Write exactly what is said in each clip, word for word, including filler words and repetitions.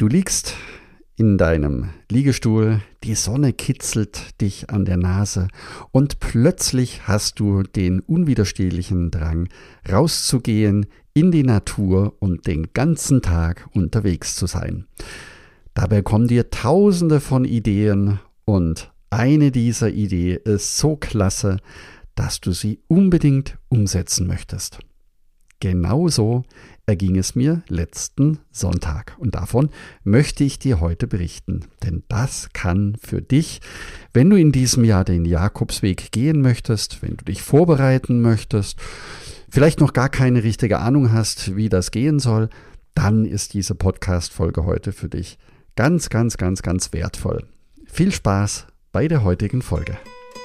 Du liegst in deinem Liegestuhl, die Sonne kitzelt dich an der Nase und plötzlich hast du den unwiderstehlichen Drang, rauszugehen in die Natur und den ganzen Tag unterwegs zu sein. Dabei kommen dir tausende von Ideen und eine dieser Ideen ist so klasse, dass du sie unbedingt umsetzen möchtest. Genauso erging es mir letzten Sonntag und davon möchte ich dir heute berichten, denn das kann für dich, wenn du in diesem Jahr den Jakobsweg gehen möchtest, wenn du dich vorbereiten möchtest, vielleicht noch gar keine richtige Ahnung hast, wie das gehen soll, dann ist diese Podcast-Folge heute für dich ganz, ganz, ganz, ganz wertvoll. Viel Spaß bei der heutigen Folge.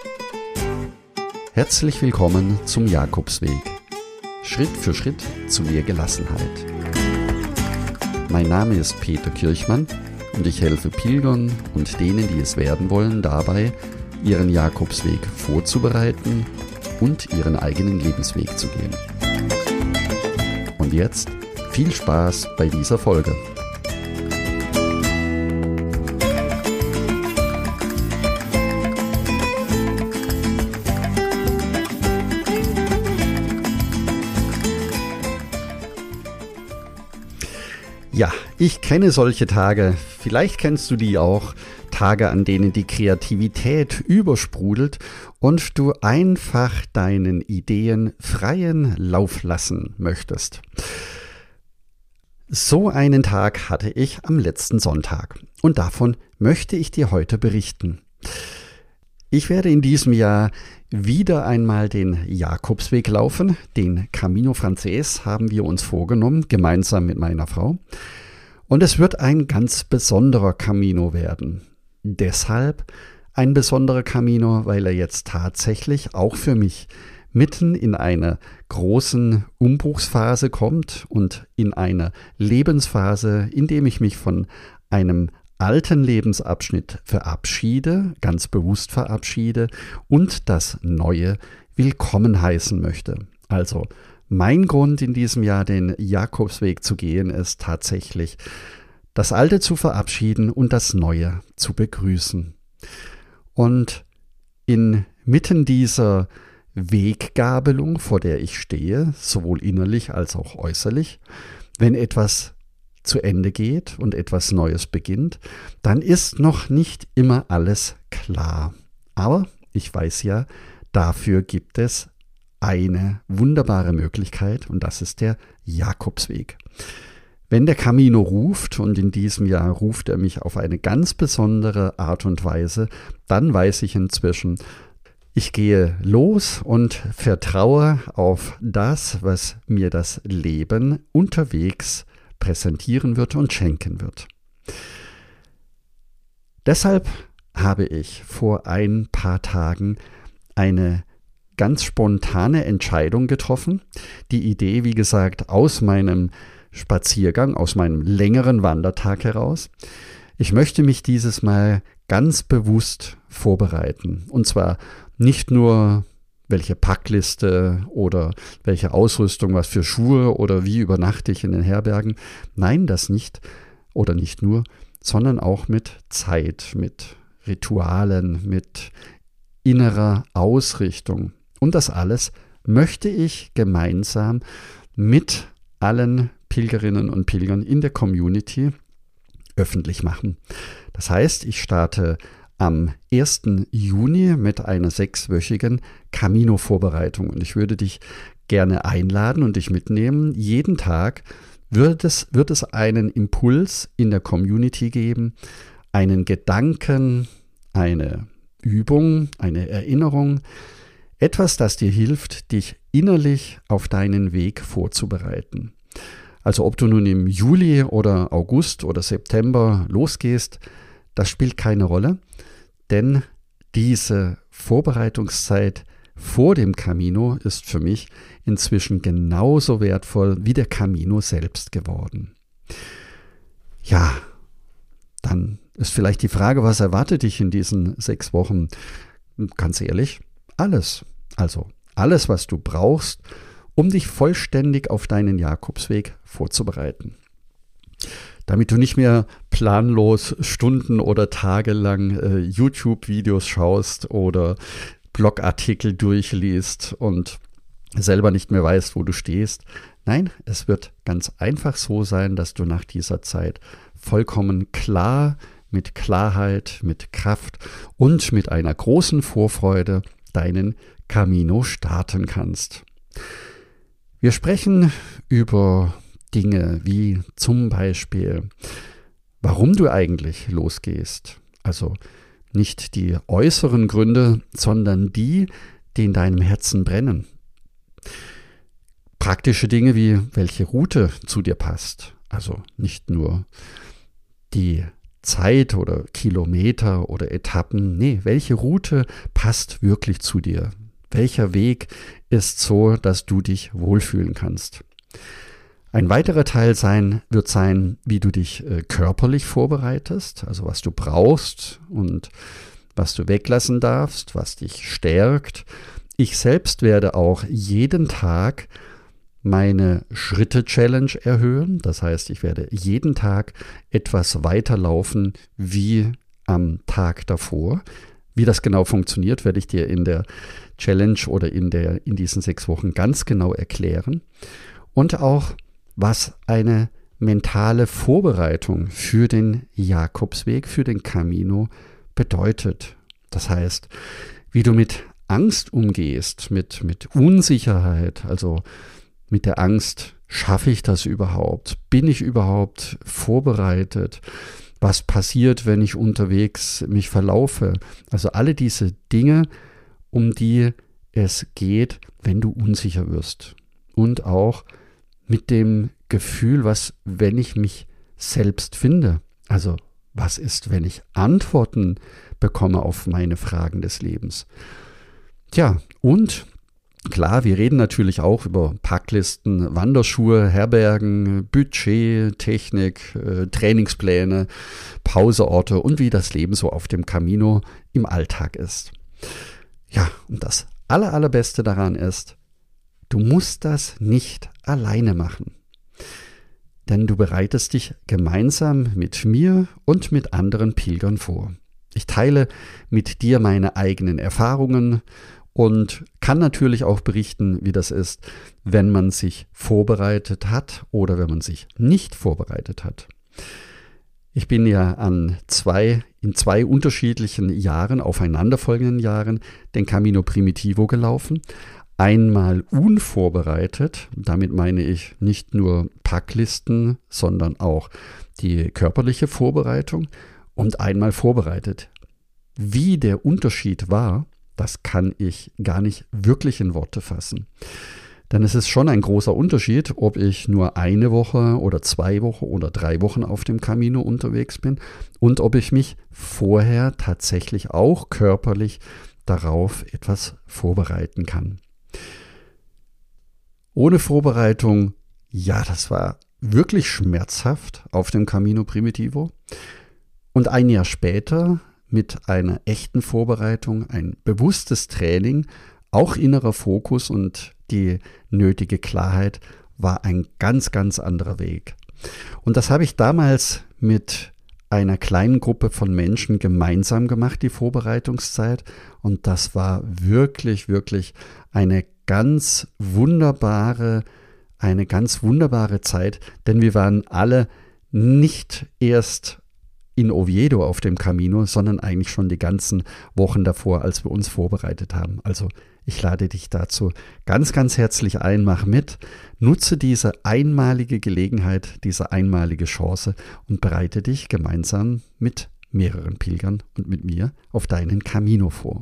Herzlich willkommen zum Jakobsweg. Schritt für Schritt zu mehr Gelassenheit. Mein Name ist Peter Kirchmann und ich helfe Pilgern und denen, die es werden wollen, dabei, ihren Jakobsweg vorzubereiten und ihren eigenen Lebensweg zu gehen. Und jetzt viel Spaß bei dieser Folge. Ja, ich kenne solche Tage, vielleicht kennst du die auch, Tage, an denen die Kreativität übersprudelt und du einfach deinen Ideen freien Lauf lassen möchtest. So einen Tag hatte ich am letzten Sonntag und davon möchte ich dir heute berichten. Ich werde in diesem Jahr wieder einmal den Jakobsweg laufen. Den Camino Frances haben wir uns vorgenommen, gemeinsam mit meiner Frau. Und es wird ein ganz besonderer Camino werden. Deshalb ein besonderer Camino, weil er jetzt tatsächlich auch für mich mitten in einer großen Umbruchsphase kommt und in einer Lebensphase, in dem ich mich von einem alten Lebensabschnitt verabschiede, ganz bewusst verabschiede und das Neue willkommen heißen möchte. Also mein Grund in diesem Jahr, den Jakobsweg zu gehen, ist tatsächlich, das Alte zu verabschieden und das Neue zu begrüßen. Und inmitten dieser Weggabelung, vor der ich stehe, sowohl innerlich als auch äußerlich, wenn etwas zu Ende geht und etwas Neues beginnt, dann ist noch nicht immer alles klar. Aber ich weiß ja, dafür gibt es eine wunderbare Möglichkeit und das ist der Jakobsweg. Wenn der Camino ruft, und in diesem Jahr ruft er mich auf eine ganz besondere Art und Weise, dann weiß ich inzwischen, ich gehe los und vertraue auf das, was mir das Leben unterwegs präsentieren wird und schenken wird. Deshalb habe ich vor ein paar Tagen eine ganz spontane Entscheidung getroffen. Die Idee, wie gesagt, aus meinem Spaziergang, aus meinem längeren Wandertag heraus. Ich möchte mich dieses Mal ganz bewusst vorbereiten. Und zwar nicht nur welche Packliste oder welche Ausrüstung, was für Schuhe oder wie übernachte ich in den Herbergen. Nein, das nicht oder nicht nur, sondern auch mit Zeit, mit Ritualen, mit innerer Ausrichtung. Und das alles möchte ich gemeinsam mit allen Pilgerinnen und Pilgern in der Community öffentlich machen. Das heißt, ich starte am ersten Juni mit einer sechswöchigen Camino-Vorbereitung. Und ich würde dich gerne einladen und dich mitnehmen. Jeden Tag wird es, wird es einen Impuls in der Community geben, einen Gedanken, eine Übung, eine Erinnerung, etwas, das dir hilft, dich innerlich auf deinen Weg vorzubereiten. Also ob du nun im Juli oder August oder September losgehst, das spielt keine Rolle, denn diese Vorbereitungszeit vor dem Camino ist für mich inzwischen genauso wertvoll wie der Camino selbst geworden. Ja, dann ist vielleicht die Frage, was erwartet dich in diesen sechs Wochen? Ganz ehrlich, alles. Also alles, was du brauchst, um dich vollständig auf deinen Jakobsweg vorzubereiten. Damit du nicht mehr planlos Stunden oder Tage lang äh, YouTube-Videos schaust oder Blogartikel durchliest und selber nicht mehr weißt, wo du stehst. Nein, es wird ganz einfach so sein, dass du nach dieser Zeit vollkommen klar, mit Klarheit, mit Kraft und mit einer großen Vorfreude deinen Camino starten kannst. Wir sprechen über Dinge wie zum Beispiel, warum du eigentlich losgehst. Also nicht die äußeren Gründe, sondern die, die in deinem Herzen brennen. Praktische Dinge wie, welche Route zu dir passt. Also nicht nur die Zeit oder Kilometer oder Etappen. Nee, welche Route passt wirklich zu dir? Welcher Weg ist so, dass du dich wohlfühlen kannst? Ein weiterer Teil sein wird sein, wie du dich äh, körperlich vorbereitest, also was du brauchst und was du weglassen darfst, was dich stärkt. Ich selbst werde auch jeden Tag meine Schritte-Challenge erhöhen. Das heißt, ich werde jeden Tag etwas weiter laufen wie am Tag davor. Wie das genau funktioniert, werde ich dir in der Challenge oder in, der, in diesen sechs Wochen ganz genau erklären. Und auch, was eine mentale Vorbereitung für den Jakobsweg, für den Camino bedeutet. Das heißt, wie du mit Angst umgehst, mit, mit Unsicherheit, also mit der Angst, schaffe ich das überhaupt? Bin ich überhaupt vorbereitet? Was passiert, wenn ich unterwegs mich verlaufe? Also alle diese Dinge, um die es geht, wenn du unsicher wirst. Und auch mit dem Gefühl, was, wenn ich mich selbst finde? Also was ist, wenn ich Antworten bekomme auf meine Fragen des Lebens? Tja, und klar, wir reden natürlich auch über Packlisten, Wanderschuhe, Herbergen, Budget, Technik, äh, Trainingspläne, Pauseorte und wie das Leben so auf dem Camino im Alltag ist. Ja, und das aller, allerbeste daran ist, du musst das nicht alleine machen. Denn du bereitest dich gemeinsam mit mir und mit anderen Pilgern vor. Ich teile mit dir meine eigenen Erfahrungen und kann natürlich auch berichten, wie das ist, wenn man sich vorbereitet hat oder wenn man sich nicht vorbereitet hat. Ich bin ja an zwei, in zwei unterschiedlichen Jahren, aufeinanderfolgenden Jahren, den Camino Primitivo gelaufen. Einmal unvorbereitet, damit meine ich nicht nur Packlisten, sondern auch die körperliche Vorbereitung, und einmal vorbereitet. Wie der Unterschied war, das kann ich gar nicht wirklich in Worte fassen. Denn es ist schon ein großer Unterschied, ob ich nur eine Woche oder zwei Wochen oder drei Wochen auf dem Camino unterwegs bin und ob ich mich vorher tatsächlich auch körperlich darauf etwas vorbereiten kann. Ohne Vorbereitung, ja, das war wirklich schmerzhaft auf dem Camino Primitivo. Und ein Jahr später mit einer echten Vorbereitung, ein bewusstes Training, auch innerer Fokus und die nötige Klarheit war ein ganz, ganz anderer Weg. Und das habe ich damals mit einer kleinen Gruppe von Menschen gemeinsam gemacht, die Vorbereitungszeit. Und das war wirklich, wirklich eine ganz wunderbare, eine ganz wunderbare Zeit, denn wir waren alle nicht erst in Oviedo auf dem Camino, sondern eigentlich schon die ganzen Wochen davor, als wir uns vorbereitet haben. Also ich lade dich dazu ganz, ganz herzlich ein, mach mit, nutze diese einmalige Gelegenheit, diese einmalige Chance und bereite dich gemeinsam mit mehreren Pilgern und mit mir auf deinen Camino vor.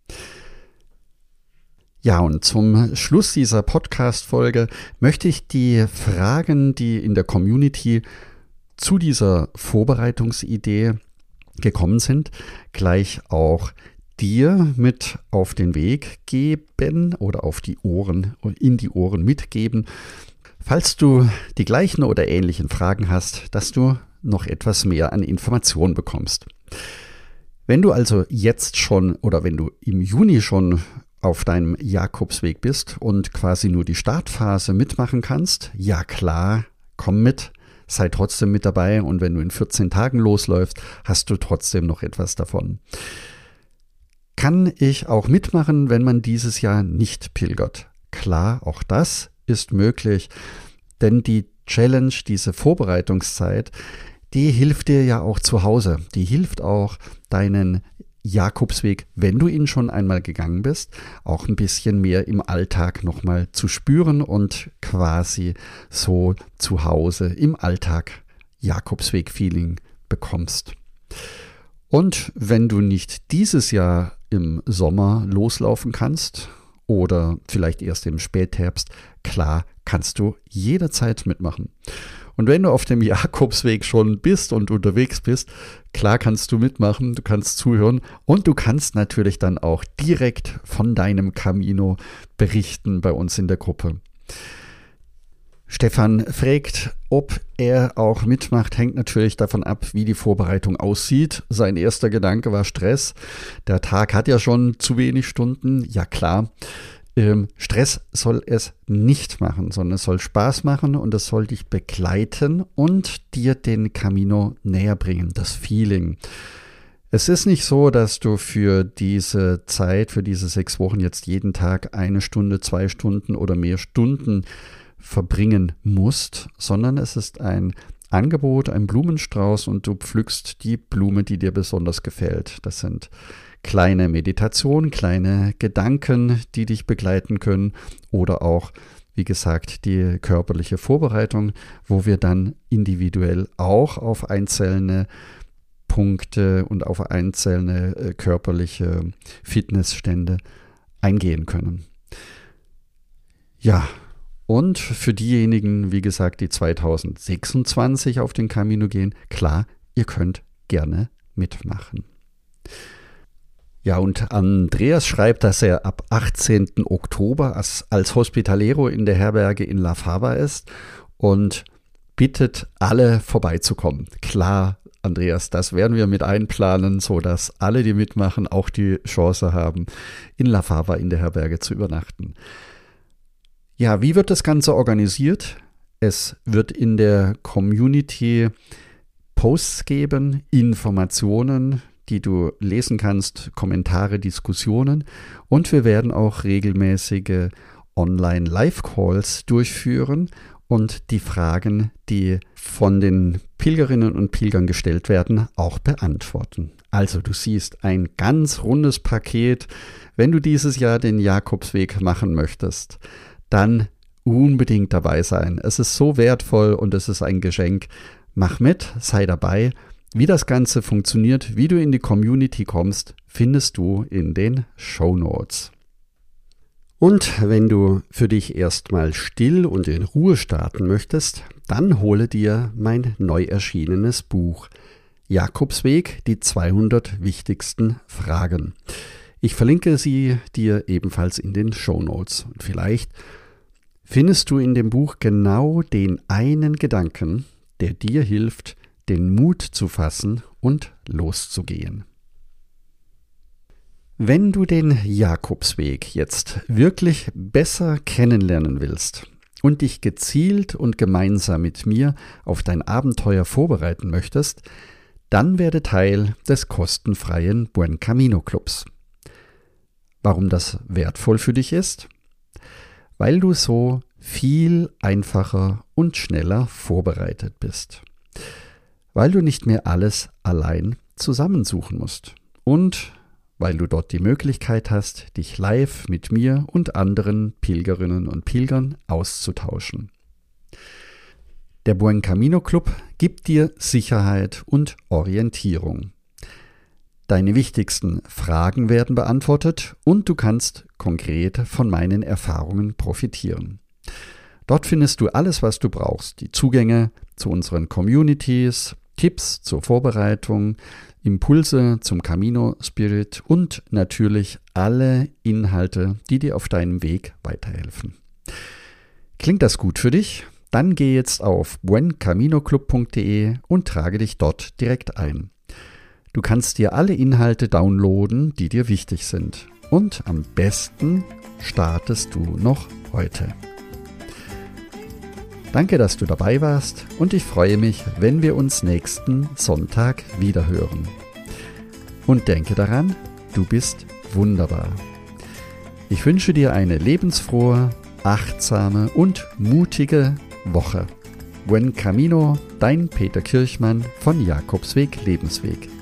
Ja, und zum Schluss dieser Podcast-Folge möchte ich die Fragen, die in der Community zu dieser Vorbereitungsidee gekommen sind, gleich auch dir mit auf den Weg geben oder auf die Ohren, in die Ohren mitgeben, falls du die gleichen oder ähnlichen Fragen hast, dass du noch etwas mehr an Informationen bekommst. Wenn du also jetzt schon oder wenn du im Juni schon auf deinem Jakobsweg bist und quasi nur die Startphase mitmachen kannst, ja klar, komm mit. sei trotzdem mit dabei und wenn du in vierzehn Tagen losläufst, hast du trotzdem noch etwas davon. Kann ich auch mitmachen, wenn man dieses Jahr nicht pilgert? Klar, auch das ist möglich, denn die Challenge, diese Vorbereitungszeit, die hilft dir ja auch zu Hause. Die hilft auch deinen Jakobsweg, wenn du ihn schon einmal gegangen bist, auch ein bisschen mehr im Alltag nochmal zu spüren und quasi so zu Hause im Alltag Jakobsweg-Feeling bekommst. Und wenn du nicht dieses Jahr im Sommer loslaufen kannst oder vielleicht erst im Spätherbst, klar, kannst du jederzeit mitmachen. Und wenn du auf dem Jakobsweg schon bist und unterwegs bist, klar kannst du mitmachen, du kannst zuhören und du kannst natürlich dann auch direkt von deinem Camino berichten bei uns in der Gruppe. Stefan fragt, ob er auch mitmacht, hängt natürlich davon ab, wie die Vorbereitung aussieht. Sein erster Gedanke war Stress. Der Tag hat ja schon zu wenig Stunden. Ja klar, ähm, Stress soll es nicht machen, sondern es soll Spaß machen und es soll dich begleiten und dir den Camino näher bringen, das Feeling. Es ist nicht so, dass du für diese Zeit, für diese sechs Wochen jetzt jeden Tag eine Stunde, zwei Stunden oder mehr Stunden verbringen musst, sondern es ist ein Angebot, ein Blumenstrauß und du pflückst die Blume, die dir besonders gefällt. Das sind kleine Meditationen, kleine Gedanken, die dich begleiten können oder auch, wie gesagt, die körperliche Vorbereitung, wo wir dann individuell auch auf einzelne Punkte und auf einzelne äh, körperliche Fitnessstände eingehen können. Ja, und für diejenigen, wie gesagt, die zwanzig sechsundzwanzig auf den Camino gehen, klar, ihr könnt gerne mitmachen. Ja, und Andreas schreibt, dass er ab achtzehnten Oktober als, als Hospitalero in der Herberge in La Fava ist und bittet alle vorbeizukommen. Klar, Andreas, das werden wir mit einplanen, sodass alle, die mitmachen, auch die Chance haben, in La Fava in der Herberge zu übernachten. Ja, wie wird das Ganze organisiert? Es wird in der Community Posts geben, Informationen, die du lesen kannst, Kommentare, Diskussionen und wir werden auch regelmäßige Online-Live-Calls durchführen und die Fragen, die von den Pilgerinnen und Pilgern gestellt werden, auch beantworten. Also du siehst ein ganz rundes Paket, wenn du dieses Jahr den Jakobsweg machen möchtest. Dann unbedingt dabei sein. Es ist so wertvoll und es ist ein Geschenk. Mach mit, sei dabei. Wie das Ganze funktioniert, wie du in die Community kommst, findest du in den Shownotes. Und wenn du für dich erstmal still und in Ruhe starten möchtest, dann hole dir mein neu erschienenes Buch Jakobsweg, die zweihundert wichtigsten Fragen. Ich verlinke sie dir ebenfalls in den Shownotes. Und vielleicht findest du in dem Buch genau den einen Gedanken, der dir hilft, den Mut zu fassen und loszugehen. Wenn du den Jakobsweg jetzt wirklich besser kennenlernen willst und dich gezielt und gemeinsam mit mir auf dein Abenteuer vorbereiten möchtest, dann werde Teil des kostenfreien Buen Camino Clubs. Warum das wertvoll für dich ist? Weil du so viel einfacher und schneller vorbereitet bist. Weil du nicht mehr alles allein zusammensuchen musst. Und weil du dort die Möglichkeit hast, dich live mit mir und anderen Pilgerinnen und Pilgern auszutauschen. Der Buen Camino Club gibt dir Sicherheit und Orientierung. Deine wichtigsten Fragen werden beantwortet und du kannst konkret von meinen Erfahrungen profitieren. Dort findest du alles, was du brauchst. Die Zugänge zu unseren Communities, Tipps zur Vorbereitung, Impulse zum Camino Spirit und natürlich alle Inhalte, die dir auf deinem Weg weiterhelfen. Klingt das gut für dich? Dann geh jetzt auf buen camino club punkt de und trage dich dort direkt ein. Du kannst dir alle Inhalte downloaden, die dir wichtig sind. Und am besten startest du noch heute. Danke, dass du dabei warst und ich freue mich, wenn wir uns nächsten Sonntag wiederhören. Und denke daran, du bist wunderbar. Ich wünsche dir eine lebensfrohe, achtsame und mutige Woche. Buen Camino, dein Peter Kirchmann von Jakobsweg Lebensweg.